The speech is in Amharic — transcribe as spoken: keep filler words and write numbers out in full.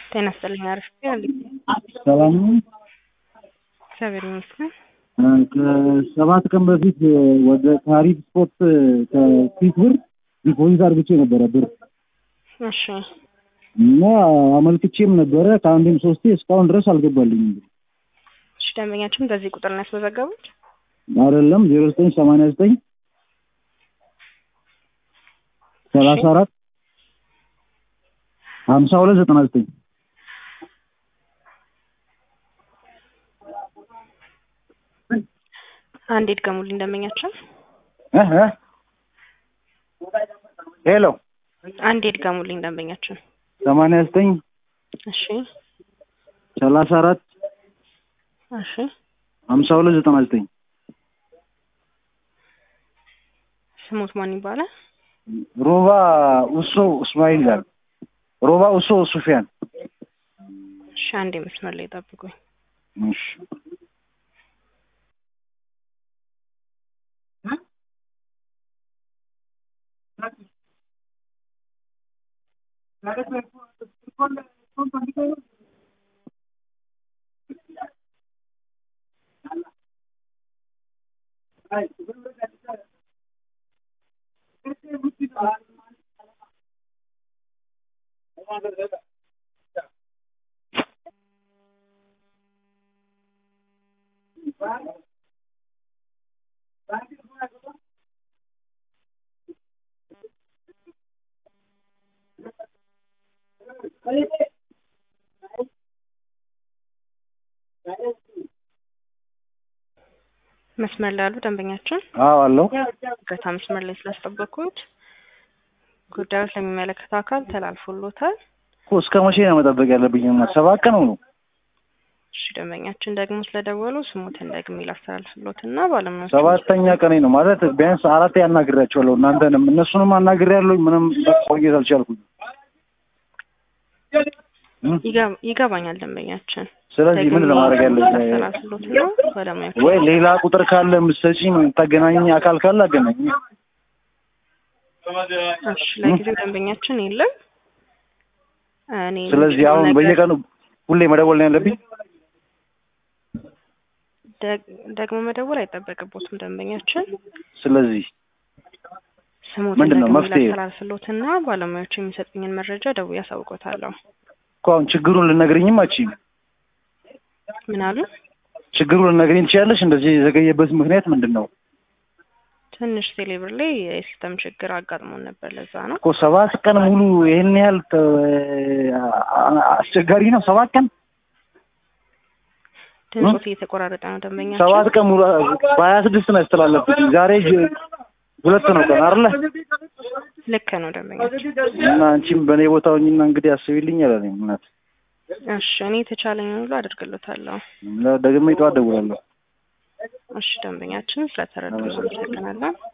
ጤና ይስጥልኝ አሪፍ ነኝ። ሰላም ነው። እግዚአብሔር ይመስገን። ከሰባት ቀን በፊት ወደ ታሪክ ስፖርት ከፊት ብር ዲፖዚት አድርጌ ነበረ ብር። እሺ እና አመልክቼም ነበረ ከአንድም ሶስቴ እስካሁን ድረስ አልገባልኝም። እሺ ደንበኛችን በዚህ ቁጥር ነው ያስመዘገቡት? አይደለም ዜሮ ዘጠኝ ሰማንያ ዘጠኝ ሰላሳ አራት ሀምሳ ሁለት ዘጠና ዘጠኝ አንዴ ድገሙልኝ ደንበኛችን። እህ ሄሎ አንዴ ድገሙልኝ ደንበኛችን። ሰማንያ ዘጠኝ እሺ ሰላሳ አራት እሺ ሀምሳ ሁለት ዘጠና ዘጠኝ ስሙት ማን ይባላል? ሮባ ኡሶ እስማኤል ጋር ሮባ ኡሶ ሱፊያን። እሺ አንዴ መስመር ላይ ጠብቁኝ። እሺ መስመር ላይ ያሉ ደንበኛችን? አዎ አለው። ገታ መስመር ላይ ስላስጠበቁት ጉዳዩ ለሚመለከተው አካል ተላልፎሎታል። እኮ እስከ መቼ ነው መጠበቅ ያለብኝ? ሰባት ቀን ነው። እሺ ደንበኛችን ደግሞ ስለደወሉ ስሙትን ደግሜ ላስተላልፍሎትና ባለሙያዎች ሰባተኛ ቀኔ ነው ማለት ቢያንስ አራት ያናግራቸዋለሁ። እናንተንም እነሱንም አናግሬያለሁ። ምንም ቆየት አልቻልኩም። ይገባኛል ደንበኛችን። ስለዚህ ምን ለማድረግ ያለብኝ? ወይ ሌላ ቁጥር ካለ የምትሰጪኝ የምታገናኝ አካል ካለ አገናኝ። እሺ ለጊዜው ደንበኛችን የለም። እኔ ስለዚህ አሁን በየቀኑ ሁሌ መደወል ነው ያለብኝ? ደግሞ መደወል አይጠበቅቦትም ደንበኛችን። ስለዚህ ስሙትን ምንድነው መፍትሄ? ላስተላልፍሎትና ባለሙያዎች የሚሰጡኝን መረጃ ደውዬ አሳውቆታለሁ። እኮ አሁን ችግሩን ልነግሪኝም አትችይም? ምን አሉ? ችግሩን ልነግሪኝ ትችያለሽ? እንደዚህ የዘገየበት ምክንያት ምንድነው? ትንሽ ቴሌብር ላይ የሲስተም ችግር አጋጥሞን ነበር፣ ለዛ ነው እኮ ሰባት ቀን ሙሉ ይሄን ያህል አስቸጋሪ ነው። ሰባት ቀን ድምጽ እየተቆራረጠ ነው ደንበኛችን። ሰባት ቀን ሙሉ በሀያ ስድስት ነው ያስተላለፍኩት። ዛሬ ሁለት ነው ቀን አይደለ? ልክ ነው ደንበኛችን። እና አንቺም በኔ ቦታ ሆኝና እንግዲህ አስቢልኝ አላለኝ እናት። እሺ እኔ ተቻለኝ ሁሉ አደርግልዎታለሁ። ደግሜ ጠዋት እደውላለሁ። እሺ ደንበኛችን ስለተረዱ እናመሰግናለን።